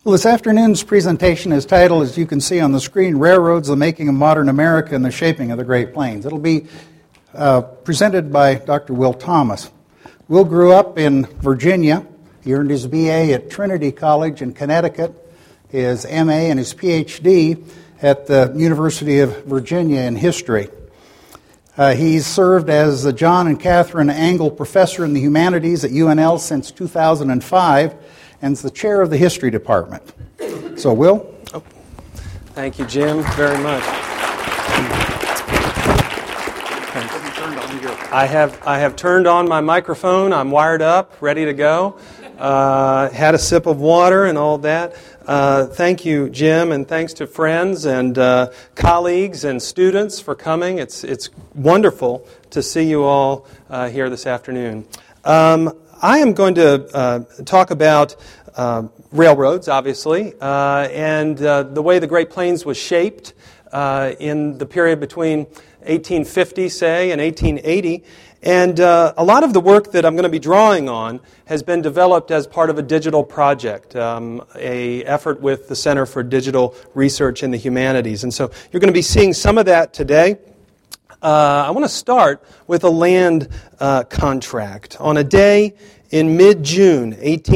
Well, this afternoon's presentation is titled, as you can see on the screen, Railroads, the Making of Modern America and the Shaping of the Great Plains. It'll be presented by Dr. Will Thomas. Will grew up in Virginia. He earned his BA at Trinity College in Connecticut, his MA and his PhD at the University of Virginia in history. He's served as the John and Catherine Angle Professor in the Humanities at UNL since 2005 and is the chair of the History Department. So, Will? Oh. Thank you, Jim, very much. I have turned on my microphone. I'm wired up, ready to go. Had a sip of water and all that. Thank you, Jim, and thanks to friends and colleagues and students for coming. It's wonderful to see you all here this afternoon. I am going to talk about railroads, obviously, and the way the Great Plains was shaped in the period between 1850, say, and 1880. And a lot of the work that I'm going to be drawing on has been developed as part of a digital project, a effort with the Center for Digital Research in the Humanities. And so you're going to be seeing some of that today. I want to start with a land contract on a day in mid-June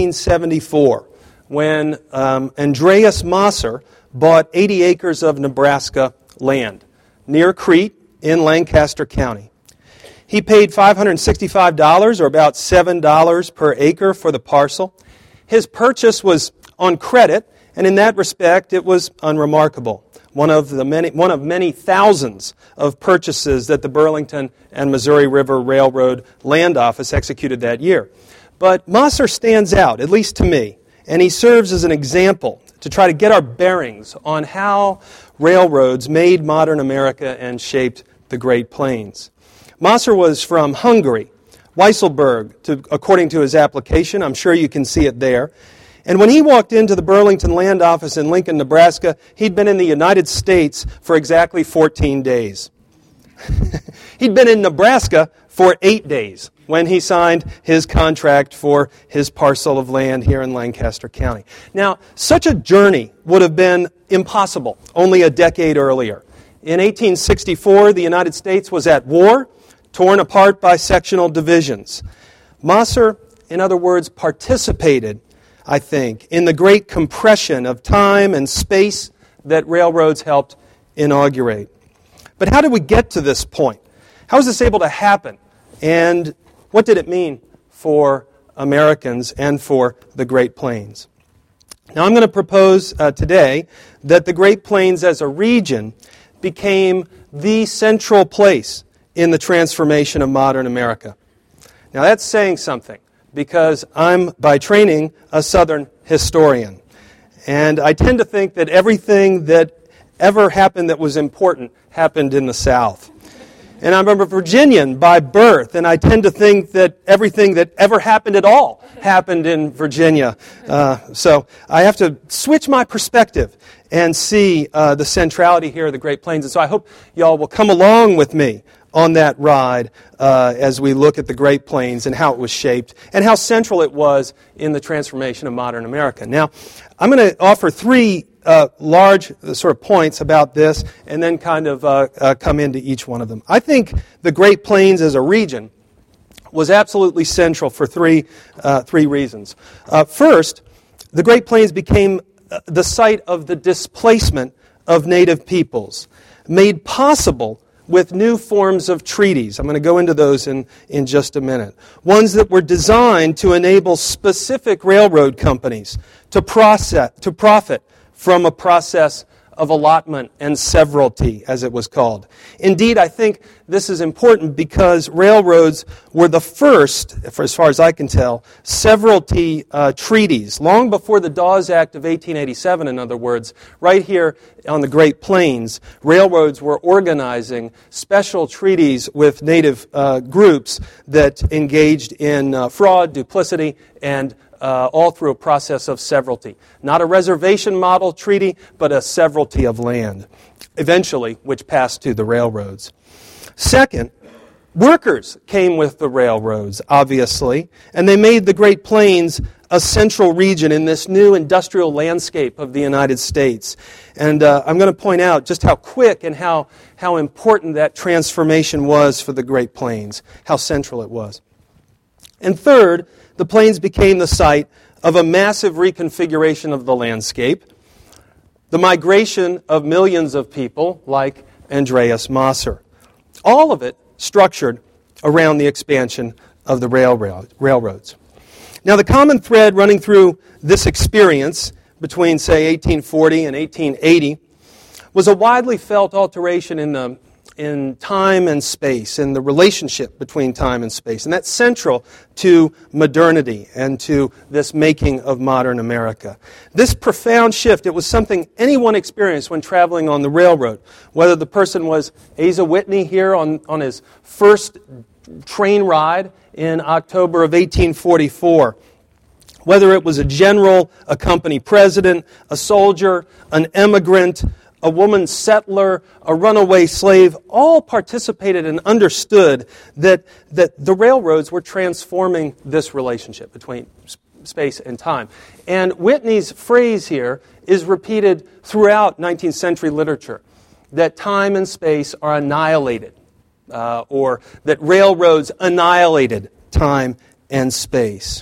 1874 when Andreas Moser bought 80 acres of Nebraska land near Crete in Lancaster County. He paid $565, or about $7 per acre for the parcel. His purchase was on credit, and in that respect, it was unremarkable. One of many thousands of purchases that the Burlington and Missouri River Railroad Land Office executed that year. But Moser stands out, at least to me, and he serves as an example to try to get our bearings on how railroads made modern America and shaped the Great Plains. Moser was from Hungary, Weisselberg, according to his application. I'm sure you can see it there. And when he walked into the Burlington Land Office in Lincoln, Nebraska, he'd been in the United States for exactly 14 days. He'd been in Nebraska for 8 days when he signed his contract for his parcel of land here in Lancaster County. Now, such a journey would have been impossible only a decade earlier. In 1864, the United States was at war, torn apart by sectional divisions. Moser, in other words, participated, I think, in the great compression of time and space that railroads helped inaugurate. But how did we get to this point? How was this able to happen? And what did it mean for Americans and for the Great Plains? Now, I'm going to propose today that the Great Plains as a region became the central place in the transformation of modern America. Now, that's saying something, because I'm, by training, a Southern historian. And I tend to think that everything that ever happened that was important happened in the South. And I'm a Virginian by birth, and I tend to think that everything that ever happened at all happened in Virginia. So I have to switch my perspective and see the centrality here of the Great Plains. And so I hope y'all will come along with me on that ride as we look at the Great Plains and how it was shaped and how central it was in the transformation of modern America. Now, I'm going to offer three large sort of points about this and then kind of come into each one of them. I think the Great Plains as a region was absolutely central for three reasons. First, the Great Plains became the site of the displacement of native peoples, made possible with new forms of treaties. I'm going to go into those in just a minute. Ones that were designed to enable specific railroad companies to profit from a process of allotment and severalty, as it was called. Indeed, I think this is important because railroads were the first, for as far as I can tell, severalty treaties. Long before the Dawes Act of 1887, in other words, right here on the Great Plains, railroads were organizing special treaties with native groups that engaged in fraud, duplicity, and all through a process of severalty. Not a reservation model treaty, but a severalty of land, eventually, which passed to the railroads. Second, Workers came with the railroads, obviously, and they made the Great Plains a central region in this new industrial landscape of the United States. And I'm going to point out just how quick and how important that transformation was for the Great Plains, how central it was. And third, the Plains became the site of a massive reconfiguration of the landscape, the migration of millions of people like Andreas Mosser. All of it structured around the expansion of the railroads. Now, the common thread running through this experience between, say, 1840 and 1880 was a widely felt alteration in time and space, in the relationship between time and space. And that's central to modernity and to this making of modern America. This profound shift, it was something anyone experienced when traveling on the railroad, whether the person was Asa Whitney here on his first train ride in October of 1844, whether it was a general, a company president, a soldier, an emigrant, a woman settler, a runaway slave, all participated and understood that the railroads were transforming this relationship between space and time. And Whitney's phrase here is repeated throughout 19th century literature, that time and space are annihilated, or that railroads annihilated time and space.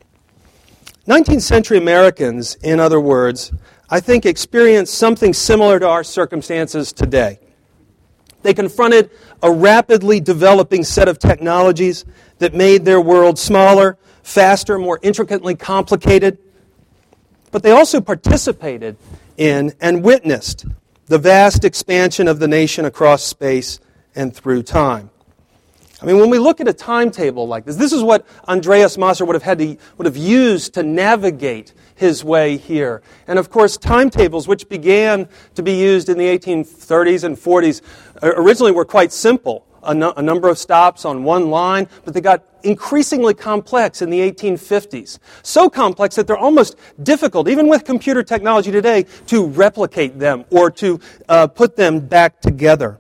19th century Americans, in other words, I think experienced something similar to our circumstances today. They confronted a rapidly developing set of technologies that made their world smaller, faster, more intricately complicated. But they also participated in and witnessed the vast expansion of the nation across space and through time. I mean, when we look at a timetable like this is what Andreas Mosser would have used to navigate his way here. And of course, timetables, which began to be used in the 1830s and 40s, originally were quite simple. A number of stops on one line, but they got increasingly complex in the 1850s. So complex that they're almost difficult, even with computer technology today, to replicate them or to put them back together.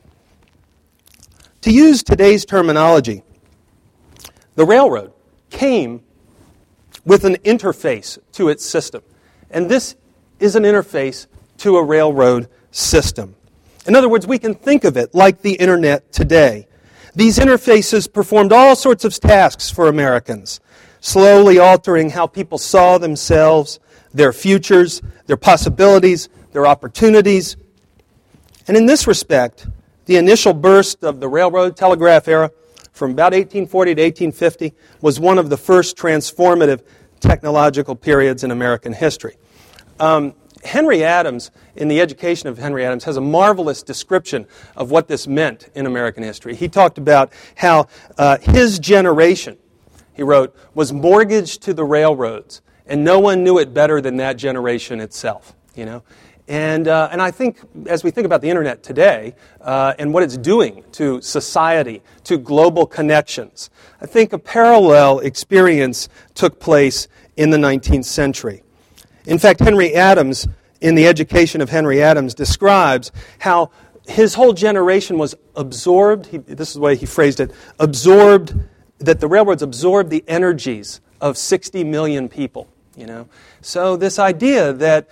To use today's terminology, the railroad came with an interface to its system. And this is an interface to a railroad system. In other words, we can think of it like the internet today. These interfaces performed all sorts of tasks for Americans, slowly altering how people saw themselves, their futures, their possibilities, their opportunities. And in this respect, the initial burst of the railroad telegraph era from about 1840 to 1850 was one of the first transformative technological periods in American history. Henry Adams, in The Education of Henry Adams, has a marvelous description of what this meant in American history. He talked about how his generation, he wrote, was mortgaged to the railroads, and no one knew it better than that generation itself. You know, and I think as we think about the internet today and what it's doing to society, to global connections, I think a parallel experience took place in the 19th century. In fact, Henry Adams, in The Education of Henry Adams, describes how his whole generation was absorbed, this is the way he phrased it, that the railroads absorbed the energies of 60 million people. You know, so this idea that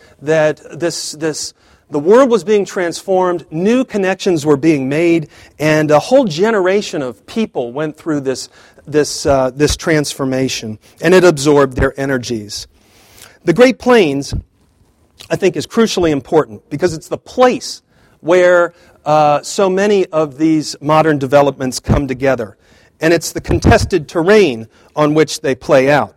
the world was being transformed, new connections were being made, and a whole generation of people went through this transformation, and it absorbed their energies. The Great Plains, I think, is crucially important because it's the place where so many of these modern developments come together, and it's the contested terrain on which they play out.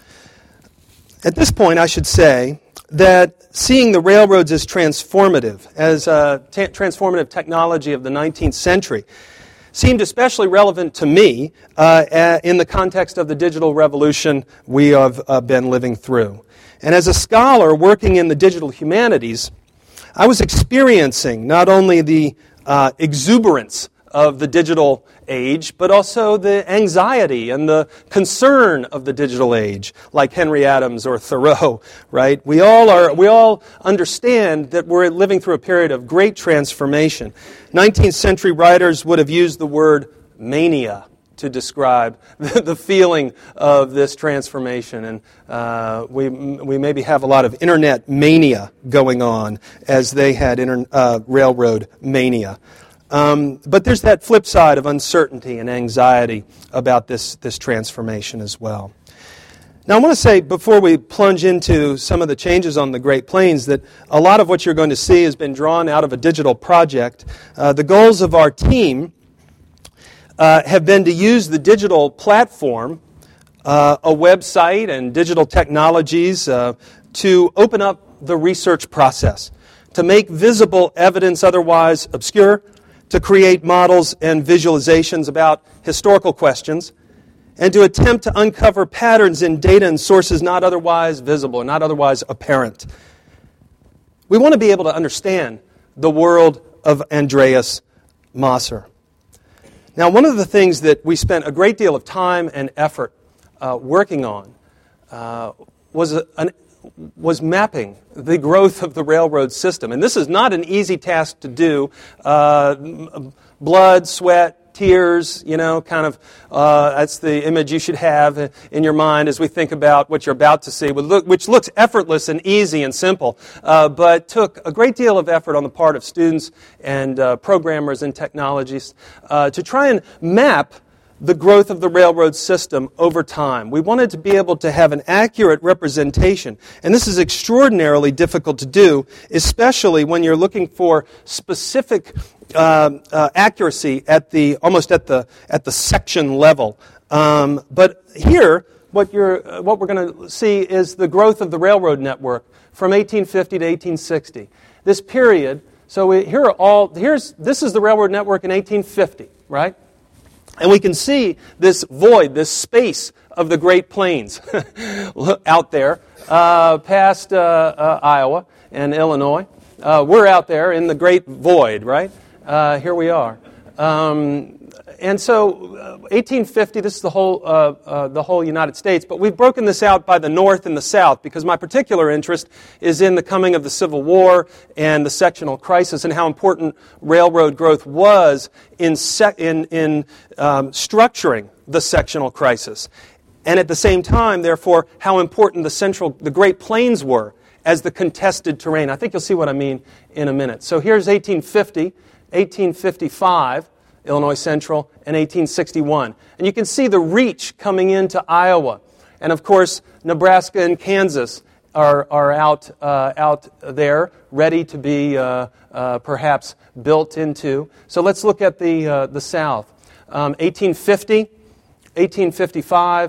At this point, I should say that seeing the railroads as transformative, as transformative technology of the 19th century, seemed especially relevant to me in the context of the digital revolution we have been living through. And as a scholar working in the digital humanities, I was experiencing not only the exuberance of the digital age, but also the anxiety and the concern of the digital age, like Henry Adams or Thoreau, right? We all understand that we're living through a period of great transformation. 19th century writers would have used the word mania to describe the feeling of this transformation. And we maybe have a lot of internet mania going on as they had railroad mania. But there's that flip side of uncertainty and anxiety about this transformation as well. Now I want to say, before we plunge into some of the changes on the Great Plains, that a lot of what you're going to see has been drawn out of a digital project. The goals of our team have been to use the digital platform, a website and digital technologies to open up the research process, to make visible evidence otherwise obscure, to create models and visualizations about historical questions, and to attempt to uncover patterns in data and sources not otherwise visible, not otherwise apparent. We want to be able to understand the world of Andreas Mosser. Now, one of the things that we spent a great deal of time and effort working on was mapping the growth of the railroad system. And this is not an easy task to do. Blood, sweat, tears, that's the image you should have in your mind as we think about what you're about to see, which looks effortless and easy and simple, but took a great deal of effort on the part of students and programmers and technologists to try and map the growth of the railroad system over time. We wanted to be able to have an accurate representation, and this is extraordinarily difficult to do, especially when you're looking for specific accuracy almost at the section level. But here, what we're going to see is the growth of the railroad network from 1850 to 1860. This period. So this is the railroad network in 1850, right? And we can see this void, this space of the Great Plains out there past Iowa and Illinois. We're out there in the great void, right? Here we are. And so 1850, this is the whole United States, but we've broken this out by the North and the South because my particular interest is in the coming of the Civil War and the sectional crisis and how important railroad growth was in structuring the sectional crisis. And at the same time, therefore, how important the Great Plains were as the contested terrain. I think you'll see what I mean in a minute. So here's 1850, 1855, Illinois Central, and 1861. And you can see the reach coming into Iowa. And of course, Nebraska and Kansas are out there, ready to be perhaps built into. So let's look at the South. 1850, 1855,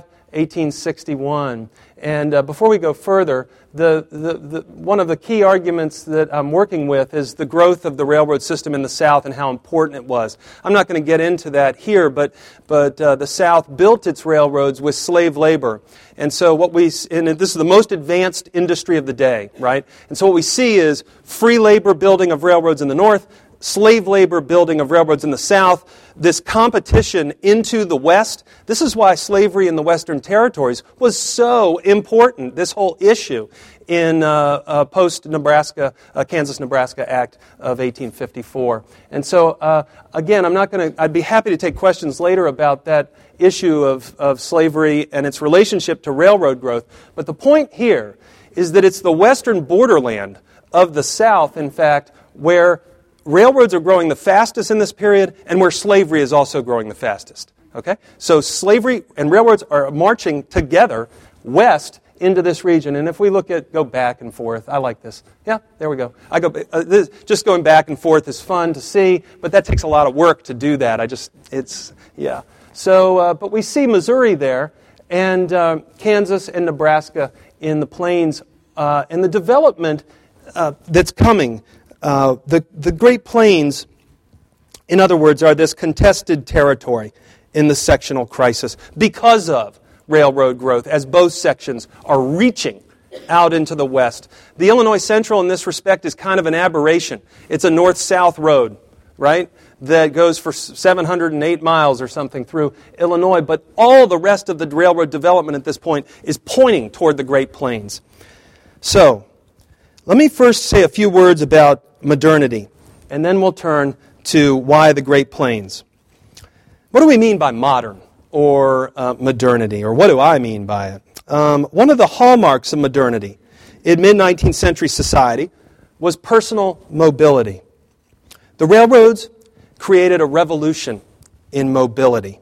1861. And before we go further, one of the key arguments that I'm working with is the growth of the railroad system in the South and how important it was. I'm not going to get into that here, but the South built its railroads with slave labor. And so this is the most advanced industry of the day, right? And so what we see is free labor building of railroads in the North, slave labor building of railroads in the South, this competition into the West. This is why slavery in the Western territories was so important, this whole issue in post-Nebraska, Kansas-Nebraska Act of 1854. And so, again, I'd be happy to take questions later about that issue of slavery and its relationship to railroad growth. But the point here is that it's the western borderland of the South, in fact, where railroads are growing the fastest in this period and where slavery is also growing the fastest. Okay? So slavery and railroads are marching together west into this region. And if we go back and forth, I like this. Yeah, there we go. Just going back and forth is fun to see, but that takes a lot of work to do that. So, but we see Missouri there and Kansas and Nebraska in the plains and the development that's coming. The Great Plains, in other words, are this contested territory in the sectional crisis because of railroad growth, as both sections are reaching out into the west. The Illinois Central, in this respect, is kind of an aberration. It's a north-south road, right, that goes for 708 miles or something through Illinois, but all the rest of the railroad development at this point is pointing toward the Great Plains. So, let me first say a few words about modernity, and then we'll turn to why the Great Plains. What do we mean by modern or modernity, or what do I mean by it? One of the hallmarks of modernity in mid-19th century society was personal mobility. The railroads created a revolution in mobility.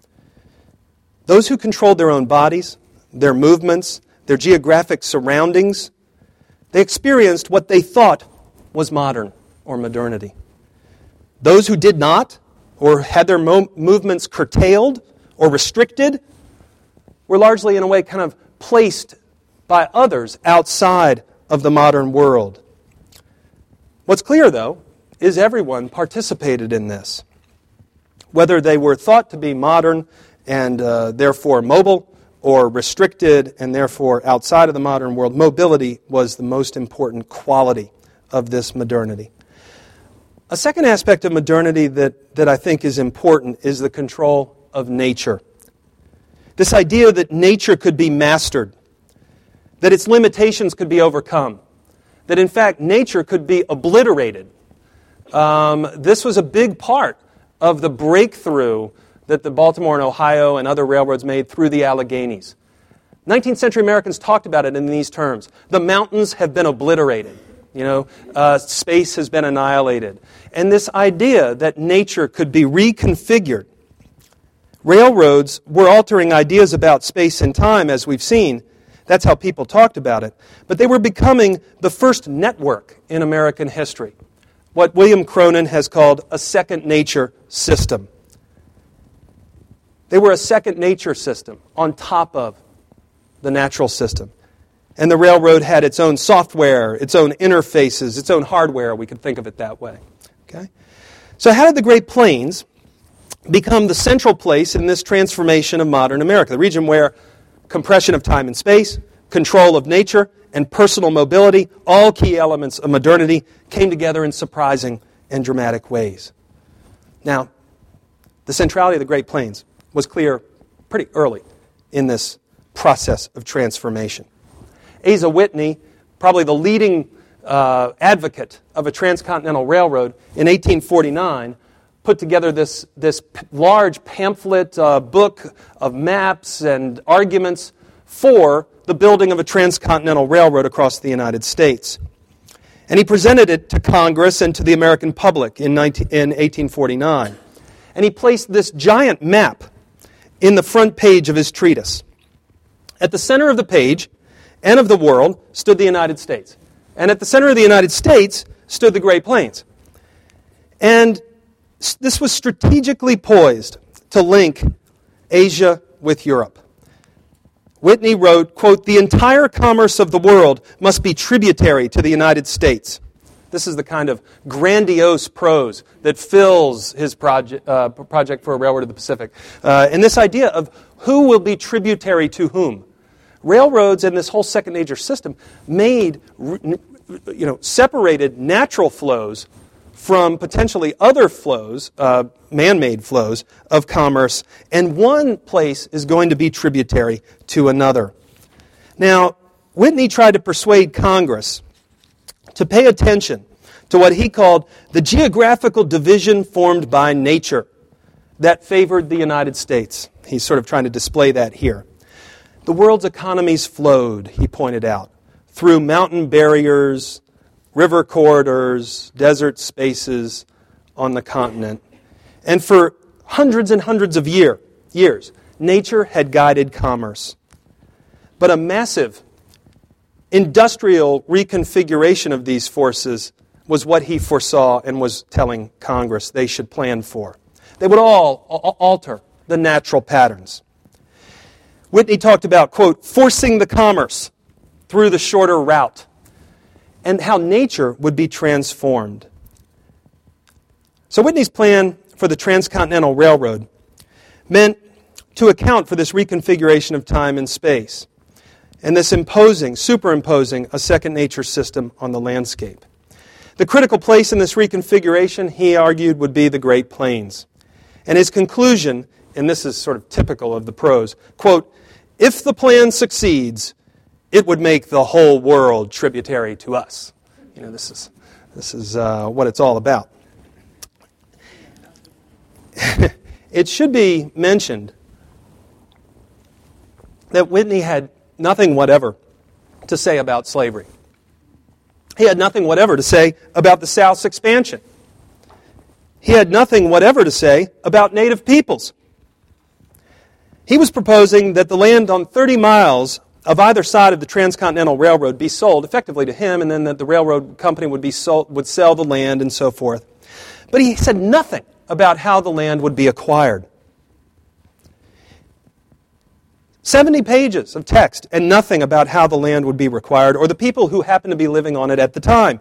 Those who controlled their own bodies, their movements, their geographic surroundings, they experienced what they thought was modern or modernity. Those who did not, or had their movements curtailed or restricted, were largely, in a way, kind of placed by others outside of the modern world. What's clear, though, is everyone participated in this. Whether they were thought to be modern and therefore mobile, or restricted and therefore outside of the modern world, mobility was the most important quality of this modernity. A second aspect of modernity that I think is important is the control of nature. This idea that nature could be mastered, that its limitations could be overcome, that in fact nature could be obliterated. This was a big part of the breakthrough that the Baltimore and Ohio and other railroads made through the Alleghenies. 19th century Americans talked about it in these terms. The mountains have been obliterated. Space has been annihilated. And this idea that nature could be reconfigured. Railroads were altering ideas about space and time, as we've seen. That's how people talked about it. But they were becoming the first network in American history. What William Cronon has called a second nature system. They were a second nature system on top of the natural system. And the railroad had its own software, its own interfaces, its own hardware. We could think of it that way. Okay? So how did the Great Plains become the central place in this transformation of modern America? The region where compression of time and space, control of nature, and personal mobility, all key elements of modernity, came together in surprising and dramatic ways. Now, the centrality of the Great Plains was clear pretty early in this process of transformation. Asa Whitney, probably the leading advocate of a transcontinental railroad, in 1849, put together this large pamphlet book of maps and arguments for the building of a transcontinental railroad across the United States. And he presented it to Congress and to the American public in 1849. And he placed this giant map in the front page of his treatise. At the center of the page and of the world stood the United States. And at the center of the United States stood the Great Plains. And this was strategically poised to link Asia with Europe. Whitney wrote, quote, "The entire commerce of the world must be tributary to the United States." This is the kind of grandiose prose that fills his project for a railroad of the Pacific. And this idea of who will be tributary to whom. Railroads and this whole second nature system separated natural flows from potentially other flows, man-made flows of commerce, and one place is going to be tributary to another. Now, Whitney tried to persuade Congress to pay attention to what he called the geographical division formed by nature that favored the United States. He's sort of trying to display that here. The world's economies flowed, he pointed out, through mountain barriers, river corridors, desert spaces on the continent. And for hundreds and hundreds of years, nature had guided commerce. But a massive industrial reconfiguration of these forces was what he foresaw and was telling Congress they should plan for. They would all alter the natural patterns. Whitney talked about, quote, forcing the commerce through the shorter route, and how nature would be transformed. So Whitney's plan for the Transcontinental Railroad meant to account for this reconfiguration of time and space, and this superimposing a second nature system on the landscape. The critical place in this reconfiguration, he argued, would be the Great Plains. And his conclusion, and this is sort of typical of the prose, quote, "If the plan succeeds, it would make the whole world tributary to us." This is what it's all about. It should be mentioned that Whitney had nothing whatever to say about slavery. He had nothing whatever to say about the South's expansion. He had nothing whatever to say about native peoples. He was proposing that the land on 30 miles of either side of the Transcontinental Railroad be sold effectively to him, and then that the railroad company would sell the land and so forth. But he said nothing about how the land would be acquired. 70 pages of text and nothing about how the land would be acquired or the people who happened to be living on it at the time.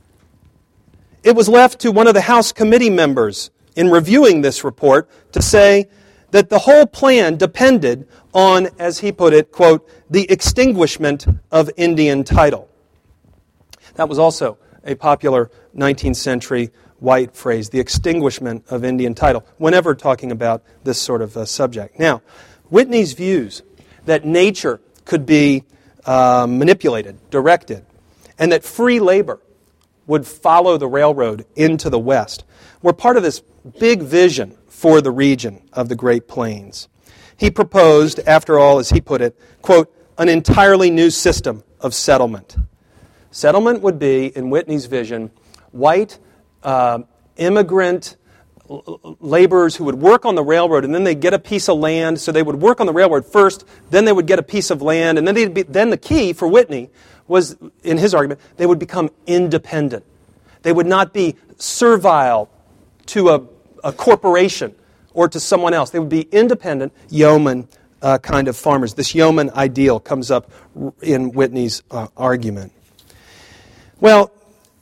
It was left to one of the House committee members in reviewing this report to say that the whole plan depended on, as he put it, quote, the extinguishment of Indian title. That was also a popular 19th century white phrase, the extinguishment of Indian title, whenever talking about this sort of subject. Now, Whitney's views that nature could be manipulated, directed, and that free labor would follow the railroad into the West were part of this big vision for the region of the Great Plains. He proposed, after all, as he put it, quote, an entirely new system of settlement. Settlement would be, in Whitney's vision, white immigrant laborers who would work on the railroad, and then they'd get a piece of land. So they would work on the railroad first, then they would get a piece of land, and then the key for Whitney was, in his argument, they would become independent. They would not be servile to a corporation or to someone else. They would be independent yeoman kind of farmers. This yeoman ideal comes up in Whitney's argument. Well,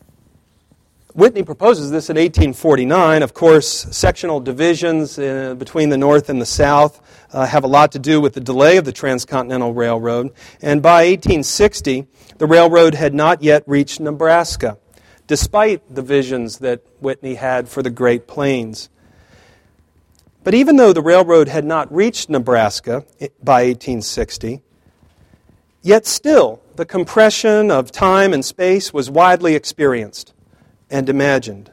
Whitney proposes this in 1849. Of course, sectional divisions between the North and the South have a lot to do with the delay of the Transcontinental Railroad. And by 1860, the railroad had not yet reached Nebraska, despite the visions that Whitney had for the Great Plains. But even though the railroad had not reached Nebraska by 1860, yet still the compression of time and space was widely experienced and imagined.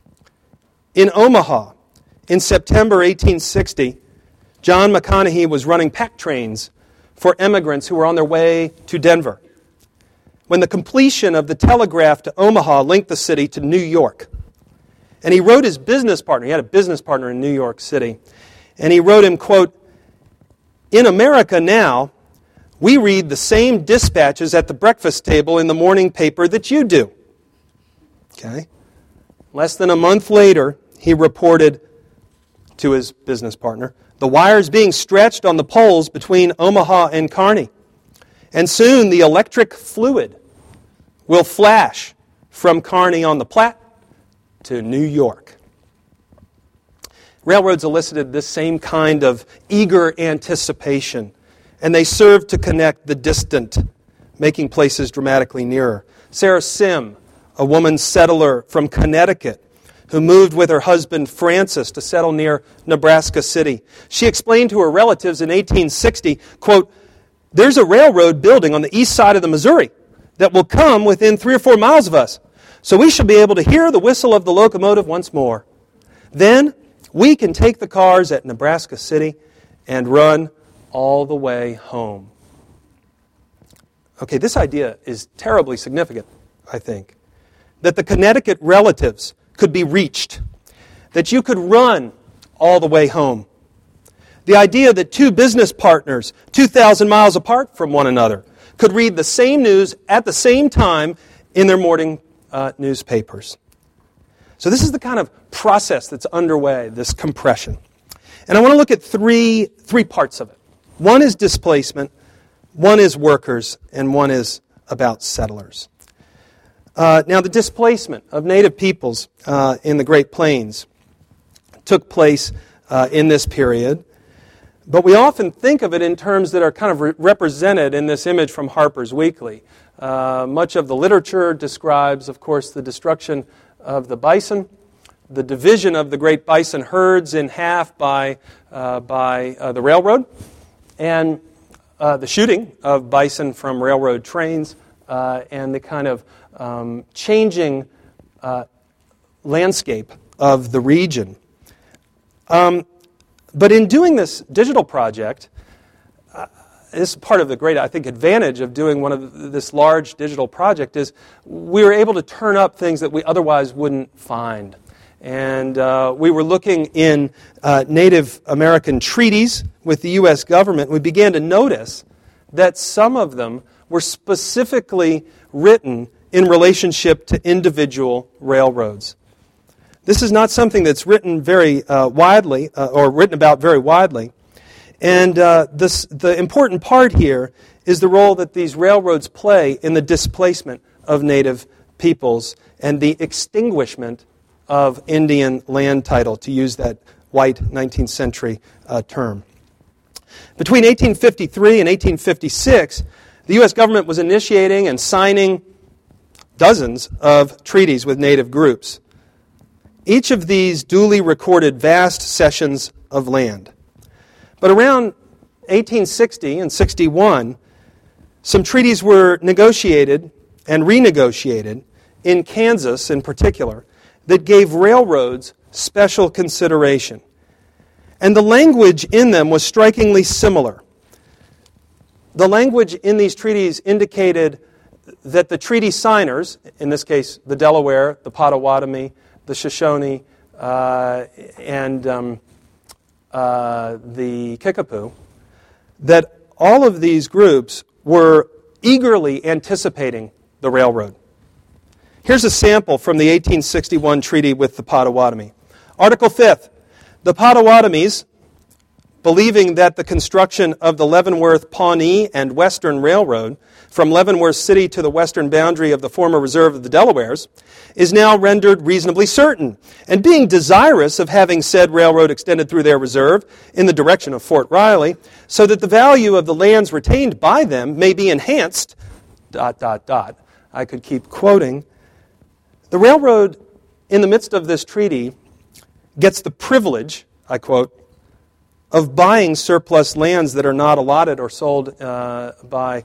In Omaha, in September 1860, John McConaughey was running pack trains for immigrants who were on their way to Denver, when the completion of the telegraph to Omaha linked the city to New York. And he wrote his business partner, he had a business partner in New York City, and he wrote him, quote, "In America now, we read the same dispatches at the breakfast table in the morning paper that you do." Okay. Less than a month later, he reported to his business partner, "The wires being stretched on the poles between Omaha and Kearney. And soon the electric fluid will flash from Kearney on the Platte to New York." Railroads elicited this same kind of eager anticipation, and they served to connect the distant, making places dramatically nearer. Sarah Sim, a woman settler from Connecticut, who moved with her husband Francis to settle near Nebraska City. She explained to her relatives in 1860, quote, "There's a railroad building on the east side of the Missouri that will come within 3 or 4 miles of us, so we shall be able to hear the whistle of the locomotive once more. Then we can take the cars at Nebraska City and run all the way home." Okay, this idea is terribly significant, I think. That the Connecticut relatives could be reached. That you could run all the way home. The idea that two business partners, 2,000 miles apart from one another, could read the same news at the same time in their morning newspapers. So this is the kind of process that's underway, this compression. And I want to look at three parts of it. One is displacement, one is workers, and one is about settlers. Now, the displacement of native peoples in the Great Plains took place in this period, but we often think of it in terms that are kind of represented in this image from Harper's Weekly. Much of the literature describes, of course, the destruction of the bison, the division of the great bison herds in half by the railroad, and the shooting of bison from railroad trains, and the kind of changing landscape of the region. But in doing this digital project, this is part of the great, I think, advantage of doing this large digital project is we were able to turn up things that we otherwise wouldn't find. And we were looking in Native American treaties with the U.S. government. We began to notice that some of them were specifically written in relationship to individual railroads. This is not something that's written very widely, or written about very widely. And the important part here is the role that these railroads play in the displacement of Native peoples and the extinguishment of Indian land title, to use that white 19th century term. Between 1853 and 1856, the U.S. government was initiating and signing dozens of treaties with Native groups. Each of these duly recorded vast cessions of land. But around 1860 and 61, some treaties were negotiated and renegotiated, in Kansas in particular, that gave railroads special consideration. And the language in them was strikingly similar. The language in these treaties indicated that the treaty signers, in this case the Delaware, the Potawatomi, the Shoshone, and the Kickapoo, that all of these groups were eagerly anticipating the railroad. Here's a sample from the 1861 treaty with the Potawatomi. Article 5th, the Potawatomis, believing that the construction of the Leavenworth, Pawnee, and Western Railroad from Leavenworth City to the western boundary of the former reserve of the Delawares is now rendered reasonably certain, and being desirous of having said railroad extended through their reserve in the direction of Fort Riley, so that the value of the lands retained by them may be enhanced, ... I could keep quoting. The railroad, in the midst of this treaty, gets the privilege, I quote, of buying surplus lands that are not allotted or sold by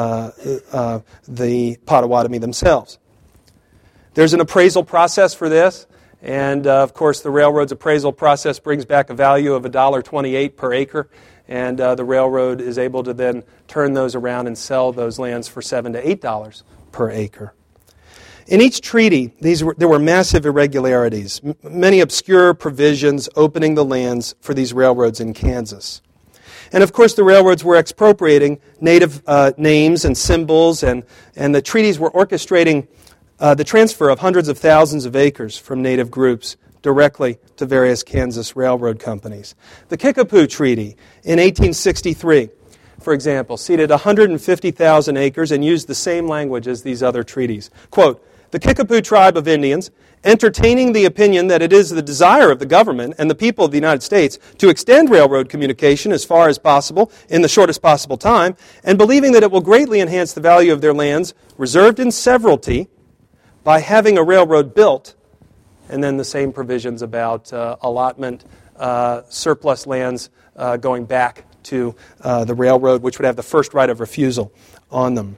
the Potawatomi themselves. There's an appraisal process for this, and of course the railroad's appraisal process brings back a value of $1.28 per acre, and the railroad is able to then turn those around and sell those lands for $7 to $8 per acre. In each treaty, there were massive irregularities, many obscure provisions opening the lands for these railroads in Kansas. And of course, the railroads were expropriating native names and symbols, and the treaties were orchestrating the transfer of hundreds of thousands of acres from native groups directly to various Kansas railroad companies. The Kickapoo Treaty in 1863, for example, ceded 150,000 acres and used the same language as these other treaties. Quote, the Kickapoo tribe of Indians, entertaining the opinion that it is the desire of the government and the people of the United States to extend railroad communication as far as possible in the shortest possible time, and believing that it will greatly enhance the value of their lands reserved in severalty by having a railroad built, and then the same provisions about allotment, surplus lands going back to the railroad, which would have the first right of refusal on them.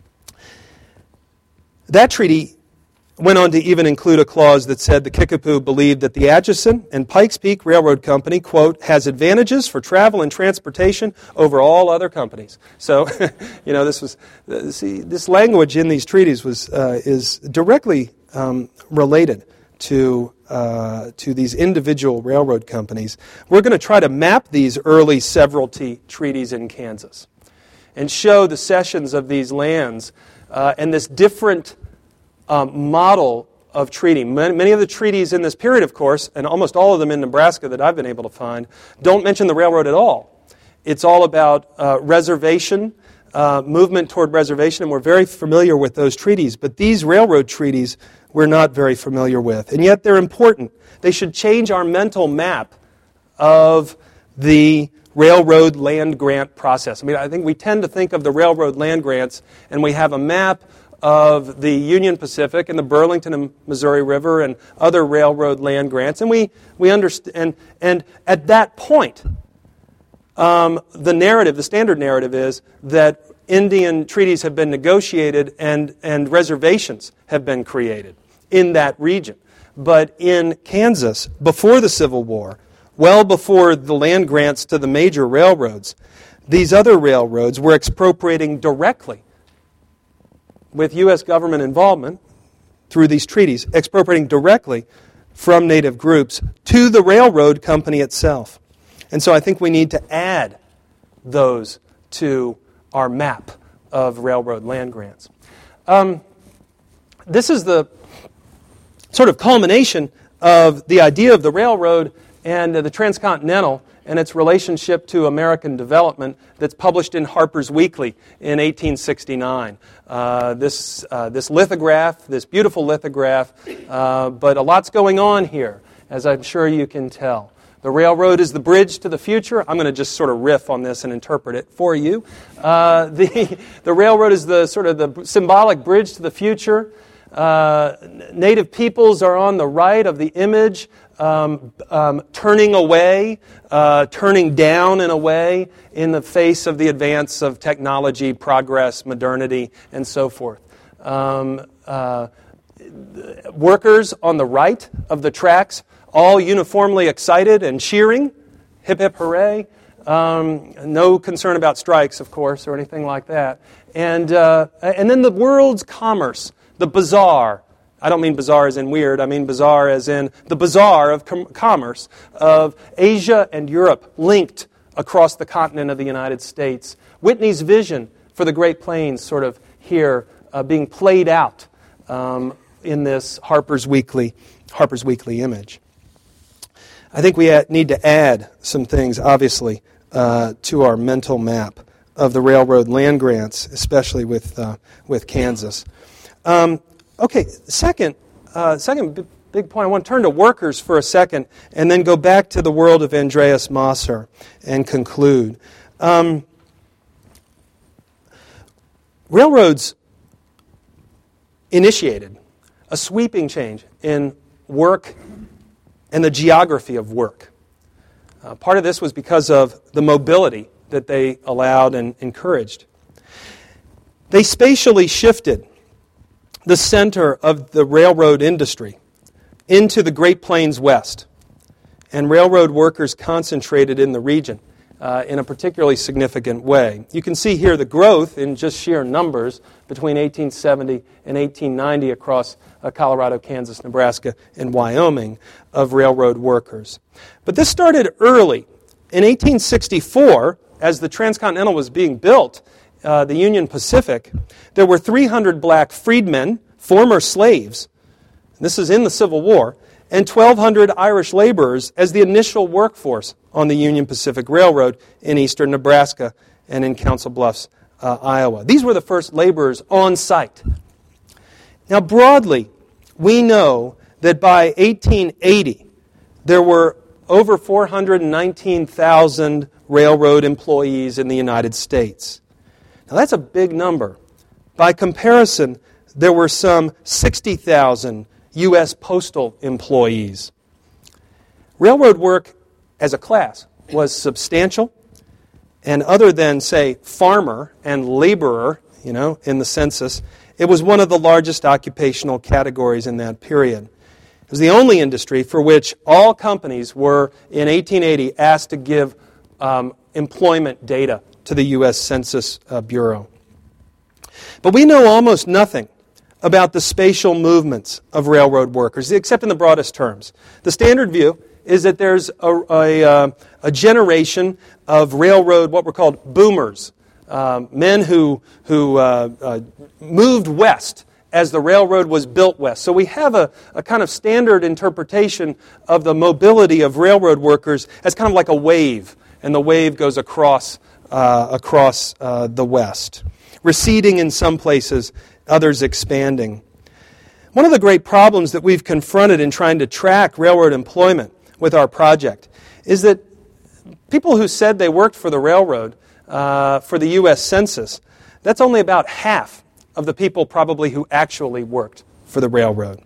That treaty went on to even include a clause that said the Kickapoo believed that the Atchison and Pikes Peak Railroad Company, quote, has advantages for travel and transportation over all other companies. So, this language in these treaties is directly related to these individual railroad companies. We're going to try to map these early severalty treaties in Kansas and show the cessions of these lands and this different model of treaty. Many of the treaties in this period, of course, and almost all of them in Nebraska that I've been able to find, don't mention the railroad at all. It's all about reservation, movement toward reservation, and we're very familiar with those treaties. But these railroad treaties we're not very familiar with, and yet they're important. They should change our mental map of the railroad land grant process. I mean, I think we tend to think of the railroad land grants, and we have a map of the Union Pacific and the Burlington and Missouri River and other railroad land grants, and we understand. And at that point, the standard narrative is that Indian treaties have been negotiated and reservations have been created in that region. But in Kansas, before the Civil War, well before the land grants to the major railroads, these other railroads were expropriating directly, with U.S. government involvement through these treaties, expropriating directly from native groups to the railroad company itself. And so I think we need to add those to our map of railroad land grants. This is the sort of culmination of the idea of the railroad and the transcontinental and its relationship to American development that's published in Harper's Weekly in 1869. This lithograph, this beautiful lithograph, but a lot's going on here, as I'm sure you can tell. The railroad is the bridge to the future. I'm going to just sort of riff on this and interpret it for you. The railroad is the sort of the symbolic bridge to the future. Native peoples are on the right of the image, turning away, turning down in a way in the face of the advance of technology, progress, modernity, and so forth. Workers on the right of the tracks, all uniformly excited and cheering, hip hip hooray. No concern about strikes, of course, or anything like that. And then the world's commerce, the bazaar. I don't mean bazaar as in weird. I mean bazaar as in the bazaar of commerce of Asia and Europe linked across the continent of the United States. Whitney's vision for the Great Plains sort of here being played out in this Harper's Weekly image. I think we need to add some things, obviously, to our mental map of the railroad land grants, especially with Kansas. Okay, second big point. I want to turn to workers for a second and then go back to the world of Andreas Mosser and conclude. Railroads initiated a sweeping change in work and the geography of work. Part of this was because of the mobility that they allowed and encouraged. They spatially shifted the center of the railroad industry into the Great Plains West, and railroad workers concentrated in the region in a particularly significant way. You can see here the growth in just sheer numbers between 1870 and 1890 across Colorado, Kansas, Nebraska, and Wyoming of railroad workers. But this started early. In 1864, as the Transcontinental was being built, the Union Pacific, there were 300 black freedmen, former slaves, this is in the Civil War, and 1,200 Irish laborers as the initial workforce on the Union Pacific Railroad in eastern Nebraska and in Council Bluffs, Iowa. These were the first laborers on site. Now, broadly, we know that by 1880, there were over 419,000 railroad employees in the United States. Now, that's a big number. By comparison, there were some 60,000 U.S. postal employees. Railroad work as a class was substantial, and other than, say, farmer and laborer, in the census, it was one of the largest occupational categories in that period. It was the only industry for which all companies were, in 1880, asked to give employment data to the U.S. Census Bureau. But we know almost nothing about the spatial movements of railroad workers, except in the broadest terms. The standard view is that there's a generation of railroad, what were called boomers, men who moved west as the railroad was built west. So we have a kind of standard interpretation of the mobility of railroad workers as kind of like a wave, and the wave goes across the west, receding in some places, others expanding. One of the great problems that we've confronted in trying to track railroad employment with our project is that people who said they worked for the railroad for the U.S. Census, that's only about half of the people probably who actually worked for the railroad.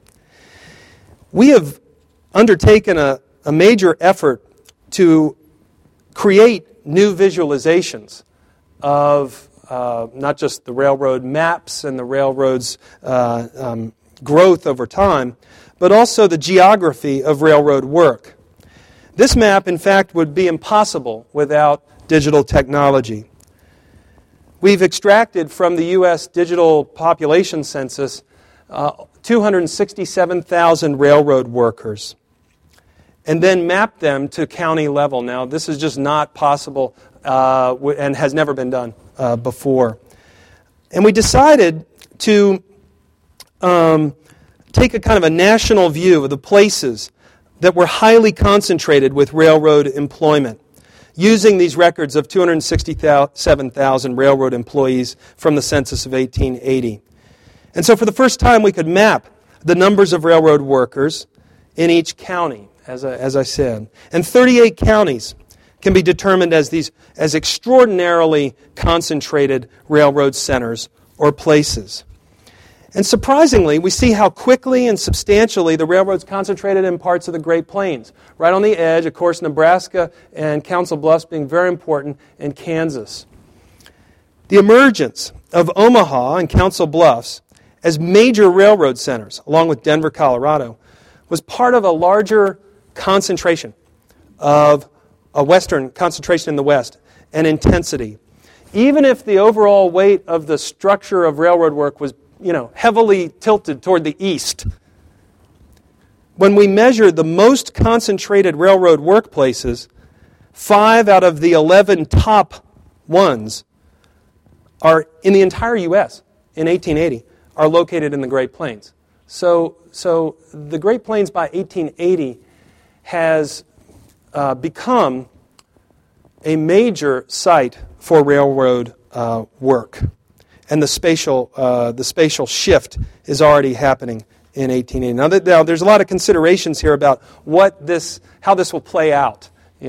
We have undertaken a major effort to create new visualizations of not just the railroad maps and the railroad's growth over time, but also the geography of railroad work. This map, in fact, would be impossible without digital technology. We've extracted from the U.S. Digital Population Census 267,000 railroad workers and then mapped them to county level. Now, this is just not possible and has never been done before. And we decided to take a kind of a national view of the places that were highly concentrated with railroad employment, using these records of 267,000 railroad employees from the census of 1880. And so for the first time, we could map the numbers of railroad workers in each county, as I said. And 38 counties can be determined as extraordinarily concentrated railroad centers or places. And surprisingly, we see how quickly and substantially the railroads concentrated in parts of the Great Plains. Right on the edge, of course, Nebraska and Council Bluffs being very important, and Kansas. The emergence of Omaha and Council Bluffs as major railroad centers, along with Denver, Colorado, was part of a larger concentration of a Western concentration in the West and intensity. Even if the overall weight of the structure of railroad work was heavily tilted toward the east. When we measure the most concentrated railroad workplaces, 5 out of the 11 top ones are in the entire U.S. in 1880 are located in the Great Plains. So the Great Plains by 1880 has become a major site for railroad work. And the spatial shift is already happening in 1880. Now there's a lot of considerations here about how this will play out.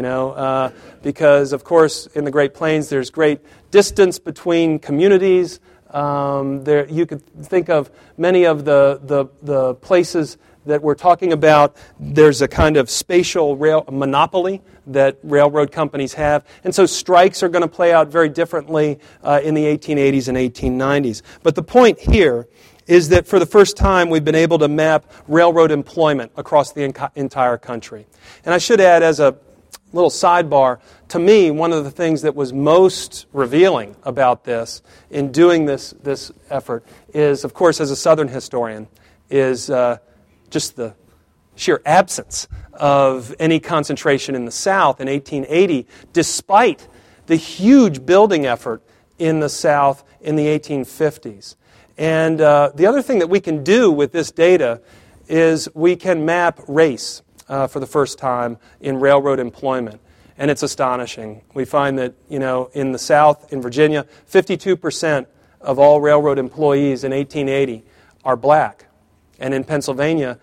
Because of course in the Great Plains there's great distance between communities. You could think of many of the places that we're talking about. There's a kind of spatial rail monopoly that railroad companies have. And so strikes are going to play out very differently in the 1880s and 1890s. But the point here is that for the first time we've been able to map railroad employment across the entire country. And I should add, as a little sidebar, to me, one of the things that was most revealing about this in doing this effort is, of course, as a Southern historian, is just the sheer absence of any concentration in the South in 1880, despite the huge building effort in the South in the 1850s. And the other thing that we can do with this data is we can map race for the first time in railroad employment. And it's astonishing. We find that, in the South, in Virginia, 52% of all railroad employees in 1880 are black. And in Pennsylvania,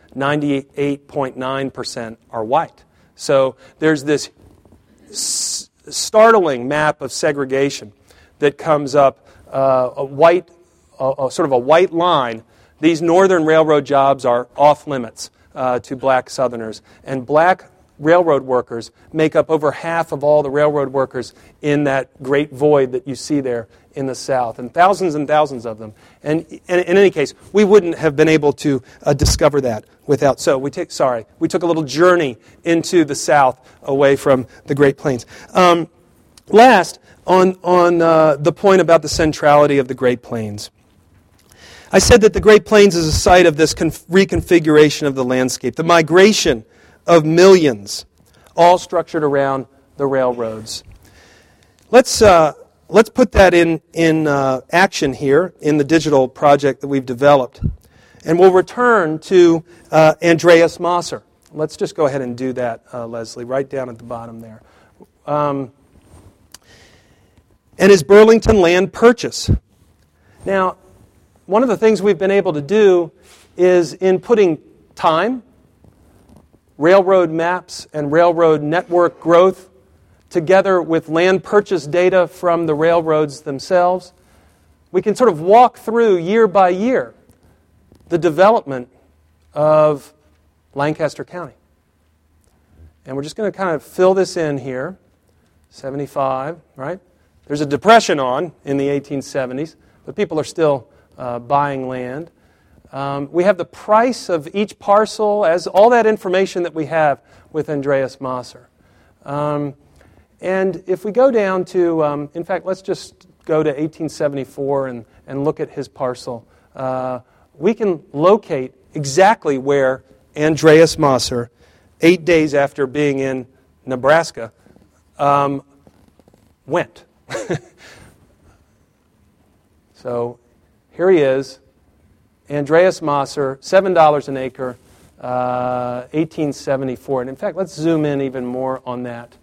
98.9% are white. So there's this startling map of segregation that comes up, sort of a white line. These northern railroad jobs are off limits to black Southerners. And black railroad workers make up over half of all the railroad workers in that great void that you see there in the South, and thousands of them. And in any case, we wouldn't have been able to discover that without. So we took a little journey into the South away from the Great Plains. Last, on the point about the centrality of the Great Plains. I said that the Great Plains is a site of this reconfiguration of the landscape, the migration of millions, all structured around the railroads. Let's put that in action here in the digital project that we've developed. And we'll return to Andreas Mosser. Let's just go ahead and do that, Leslie, right down at the bottom there. And his Burlington land purchase. Now, one of the things we've been able to do is in putting time, railroad maps, and railroad network growth together with land purchase data from the railroads themselves, we can sort of walk through year by year the development of Lancaster County. And we're just going to kind of fill this in here. 75, right? There's a depression on in the 1870s, but people are still buying land. We have the price of each parcel as all that information that we have with Andreas Mosser. And if we go down to, in fact, let's just go to 1874 and look at his parcel. We can locate exactly where Andreas Moser, 8 days after being in Nebraska, went. So here he is, Andreas Moser, $7 an acre, 1874. And in fact, let's zoom in even more on that.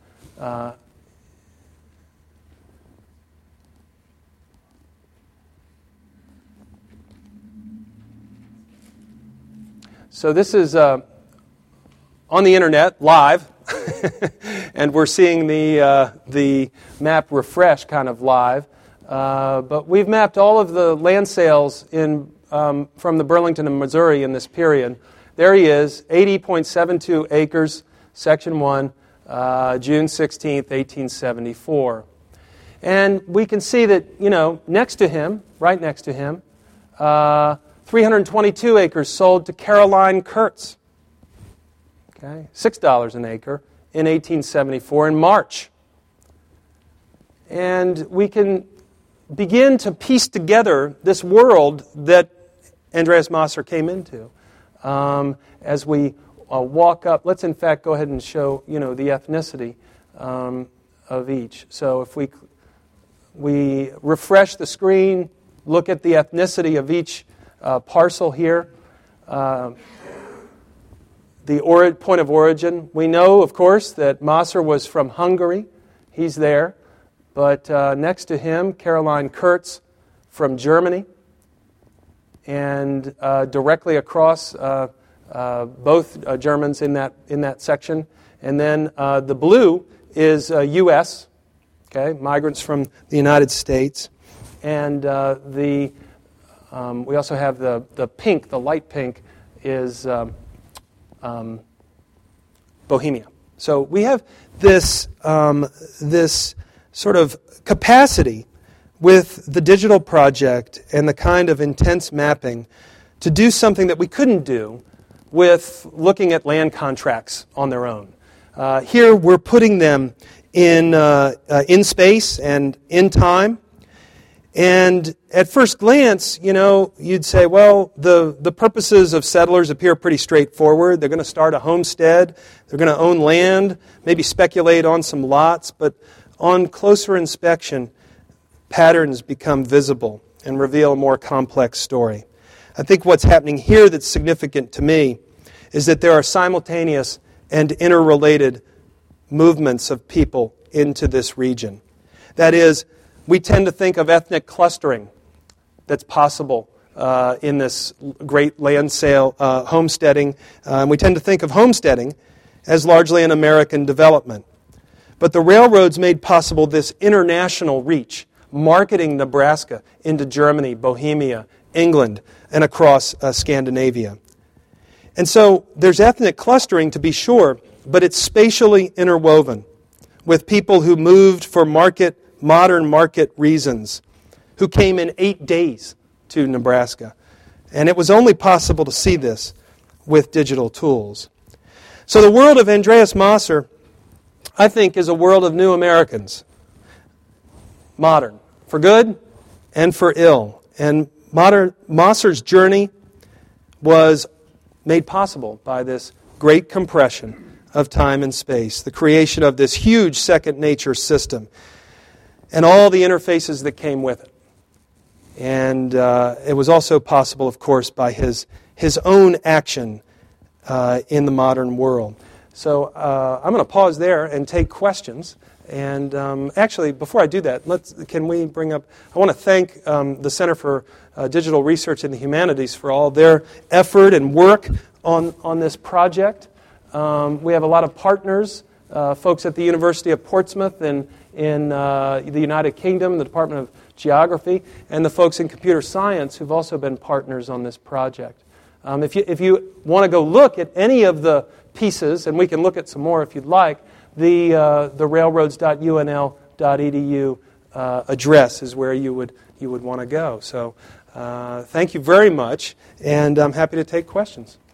So this is on the internet, live, and we're seeing the map refresh kind of live. But we've mapped all of the land sales from the Burlington and Missouri in this period. There he is, 80.72 acres, Section 1, June 16th, 1874. And we can see that, next to him, right next to him, 322 acres sold to Caroline Kurtz. Okay, $6 an acre in 1874 in March. And we can begin to piece together this world that Andreas Moser came into. As we walk up, let's in fact go ahead and show, the ethnicity of each. So if we refresh the screen, look at the ethnicity of each parcel here, the point of origin. We know, of course, that Moser was from Hungary. He's there. But next to him, Caroline Kurtz from Germany. And directly across, both Germans in that section. And then the blue is U.S., okay, migrants from the United States. And we also have the pink, the light pink, is Bohemia. So we have this sort of capacity with the digital project and the kind of intense mapping to do something that we couldn't do with looking at land contracts on their own. Here we're putting them in space and in time. And at first glance, you'd say, well, the purposes of settlers appear pretty straightforward. They're going to start a homestead. They're going to own land, maybe speculate on some lots. But on closer inspection, patterns become visible and reveal a more complex story. I think what's happening here that's significant to me is that there are simultaneous and interrelated movements of people into this region. That is, we tend to think of ethnic clustering that's possible in this great land sale, homesteading. We tend to think of homesteading as largely an American development. But the railroads made possible this international reach, marketing Nebraska into Germany, Bohemia, England, and across Scandinavia. And so there's ethnic clustering, to be sure, but it's spatially interwoven with people who moved for modern market reasons, who came in 8 days to Nebraska. And it was only possible to see this with digital tools. So the world of Andreas Moser, I think, is a world of new Americans. Modern, for good and for ill. And Moser's journey was made possible by this great compression of time and space, the creation of this huge second nature system, and all the interfaces that came with it. And it was also possible, of course, by his own action in the modern world. So I'm going to pause there and take questions. And actually, before I do that, can we bring up... I want to thank the Center for Digital Research in the Humanities for all their effort and work on this project. We have a lot of partners, folks at the University of Portsmouth in the United Kingdom, the Department of Geography, and the folks in computer science who've also been partners on this project. If you want to go look at any of the pieces, and we can look at some more if you'd like, the railroads.unl.edu address is where you would want to go. So thank you very much, and I'm happy to take questions.